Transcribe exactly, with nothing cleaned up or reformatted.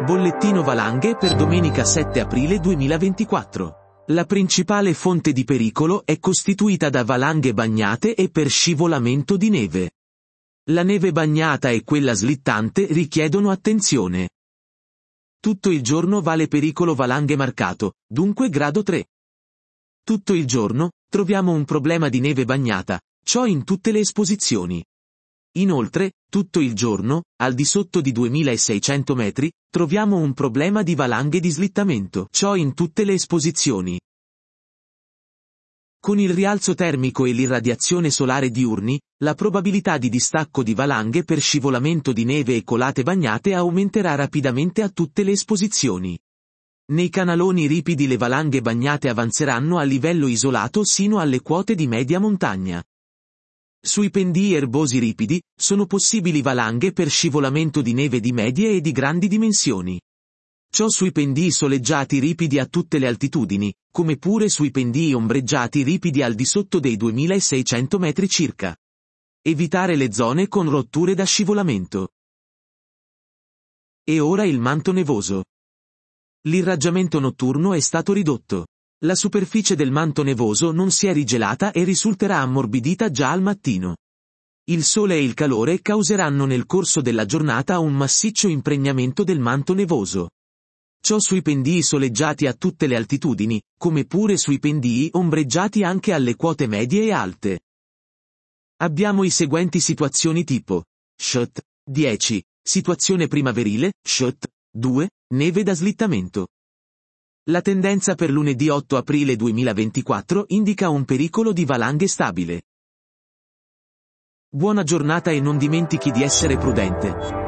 Bollettino valanghe per domenica sette aprile duemilaventiquattro. La principale fonte di pericolo è costituita da valanghe bagnate e per scivolamento di neve. La neve bagnata e quella slittante richiedono attenzione. Tutto il giorno vale pericolo valanghe marcato, dunque grado tre. Tutto il giorno, troviamo un problema di neve bagnata, ciò in tutte le esposizioni. Inoltre, tutto il giorno, al di sotto di duemilaseicento metri, troviamo un problema di valanghe di slittamento, ciò in tutte le esposizioni. Con il rialzo termico e l'irradiazione solare diurni, la probabilità di distacco di valanghe per scivolamento di neve e colate bagnate aumenterà rapidamente a tutte le esposizioni. Nei canaloni ripidi le valanghe bagnate avanzeranno a livello isolato sino alle quote di media montagna. Sui pendii erbosi ripidi, sono possibili valanghe per scivolamento di neve di medie e di grandi dimensioni. Ciò sui pendii soleggiati ripidi a tutte le altitudini, come pure sui pendii ombreggiati ripidi al di sotto dei duemilaseicento metri circa. Evitare le zone con rotture da scivolamento. E ora il manto nevoso. L'irraggiamento notturno è stato ridotto. La superficie del manto nevoso non si è rigelata e risulterà ammorbidita già al mattino. Il sole e il calore causeranno nel corso della giornata un massiccio impregnamento del manto nevoso. Ciò sui pendii soleggiati a tutte le altitudini, come pure sui pendii ombreggiati anche alle quote medie e alte. Abbiamo i seguenti situazioni tipo. S H T dieci. Situazione primaverile, S H T due, neve da slittamento. La tendenza per lunedì otto aprile duemilaventiquattro indica un pericolo di valanghe stabile. Buona giornata e non dimentichi di essere prudente.